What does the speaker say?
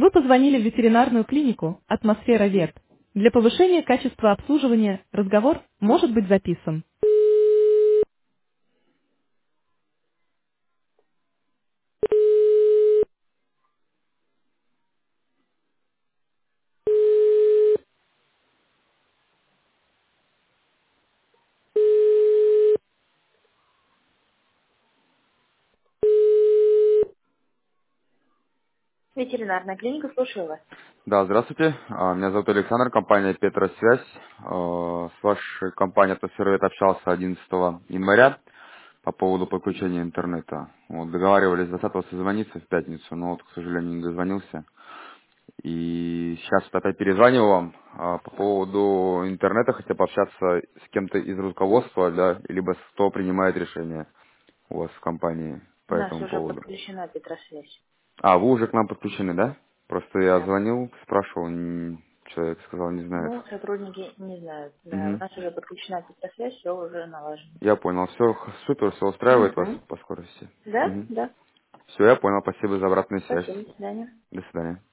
Вы позвонили в ветеринарную клинику «Атмосфера Вет». Для повышения качества обслуживания разговор может быть записан. Ветеринарная клиника, слушаю вас. Да, здравствуйте. Меня зовут Александр, компания Петросвязь. С вашей компанией «Атмосфера» общался 11 января по поводу подключения интернета. Вот, договаривались 20-го созвониться в пятницу, но вот, к сожалению, не дозвонился. И сейчас вот опять перезваниваю вам по поводу интернета, хотя пообщаться с кем-то из руководства, да, либо кто принимает решение у вас в компании по У нас этому уже поводу. подключена Петросвязь. Вы уже к нам подключены, да? Просто я Да. звонил, спрашивал, человек сказал, не знает. Ну, сотрудники не знают. Да, у Мгм. нас уже подключена Петросвязь, все уже налажено. Я понял, все супер, все устраивает вас Угу. по скорости. Да? Да. Все, я понял, спасибо за обратную связь. Спасибо, до свидания. До свидания.